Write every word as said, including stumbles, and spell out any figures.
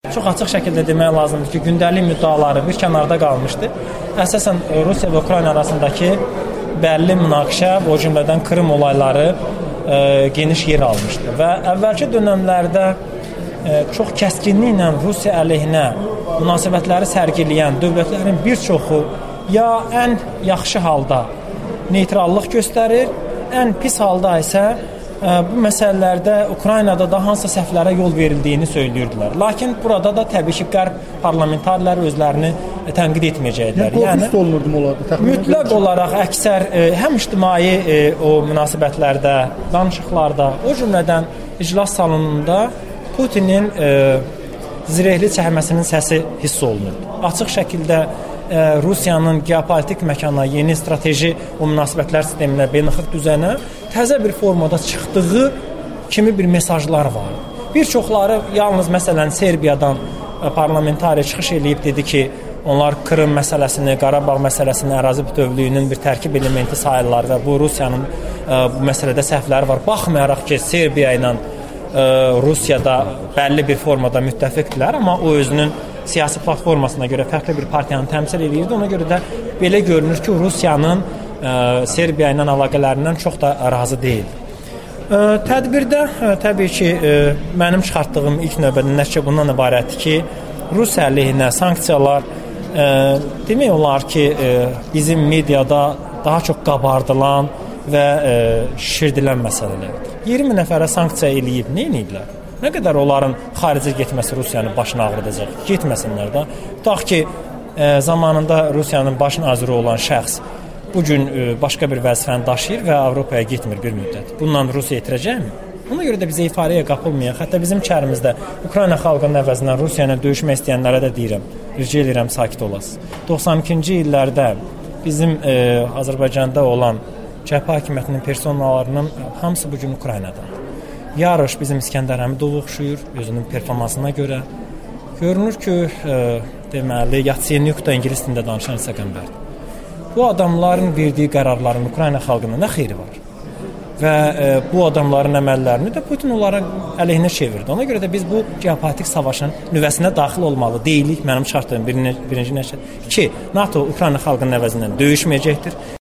çox açıq şəkildə demək lazımdır ki, gündəlik müddaları bir kənarda qalmışdı. Əsasən Rusiya və Ukrayna arasındakı bəlli münaqişə, o cümlədən Krım olayları e, geniş yer almışdı və əvvəlki dönəmlərdə e, çox kəskinliklə Rusiya əleyhinə münasibətləri sərgiləyən dövlətlərin bir çoxu ya ən yaxşı halda neytrallıq göstərir, ən pis halda isə ə, bu məsələlərdə Ukraynada da hansısa səhvlərə yol verildiyini söylürdülər. Lakin burada da təbii ki, qərb parlamentarları özlərini ə, tənqid etməyəcəklər. Yəni olunurdu onlarda. Mütləq olaraq əksər ə, həm ictimai ə, o münasibətlərdə, danışıqlarda, o cümlədən iclas salonunda Putinin ə, zirehli çəkməsinin səsi hiss olunurdu. Açıq şəkildə Rusiyanın geopolitik məkana, yeni strateji o münasibətlər sisteminə, beynəlxalq düzənə təzə bir formada çıxdığı kimi bir mesajlar var. Bir çoxları yalnız məsələn Serbiyadan parlamentari çıxış eləyib dedi ki, onlar Krım məsələsini, Qarabağ məsələsini ərazi bütövlüyünün bir tərkib elementi sayırlar və bu Rusiyanın bu məsələdə səhvləri var. Baxmayaraq ki, Serbiya ilə Rusiyada bəlli bir formada müttəfiqdilər, amma o özünün siyasi platformasına görə fərqli bir partiyanı təmsil edirdi. Ona görə də belə görünür ki, Rusiyanın ə, Serbiya ilə əlaqələrindən çox da razı deyil. Ə, tədbirdə ə, təbii ki, ə, mənim çıxartdığım ilk növbədə nəticə bundan ibarətdir ki, Rusiya əleyhinə sanksiyalar ə, demək olar ki, ə, bizim mediada daha çox qabardılan və ə, şişirdilən məsələlərdir. iyirmi nəfərə sanksiya eləyib, nə ediblər? Nə qədər onların xaricə getməsi Rusiyanın başını ağrıdacaq? Getməsinlər də. Tutaq ki, e, zamanında Rusiyanın baş naziri olan şəxs bugün e, başqa bir vəzifəni daşıyır və Avropaya getmir bir müddət. Bununla Rusiya itirəcəkmi? Ona görə də bizə ifarəyə qapılmayaq. Hətta bizim içərimizdə Ukrayna xalqının əvəzindən Rusiya ilə döyüşmək istəyənlərə də deyirəm, rica edirəm sakit olasınız. doxsan ikinci illərdə bizim e, Azərbaycanda olan cəbhə hakimiyyətinin personallarının hamısı bugün Ukraynadan. Yaroş bizim İskəndər Həmidova oxşuyur özünün performansına görə. Görünür ki, e, deməli, Yatsenyuk da ingilis dilində danışan isə qəmbərdir. Bu adamların verdiyi qərarların Ukrayna xalqına nə xeyri var? Və e, bu adamların əməllərini də Putin onlara əleyhinə çevirdi. Ona görə də biz bu geopolitik savaşın nüvəsinə daxil olmalı deyilik. Mənim çıxartdığım birinci, birinci nəşət. İki, NATO Ukrayna xalqının əvəzindən döyüşməyəcəkdir.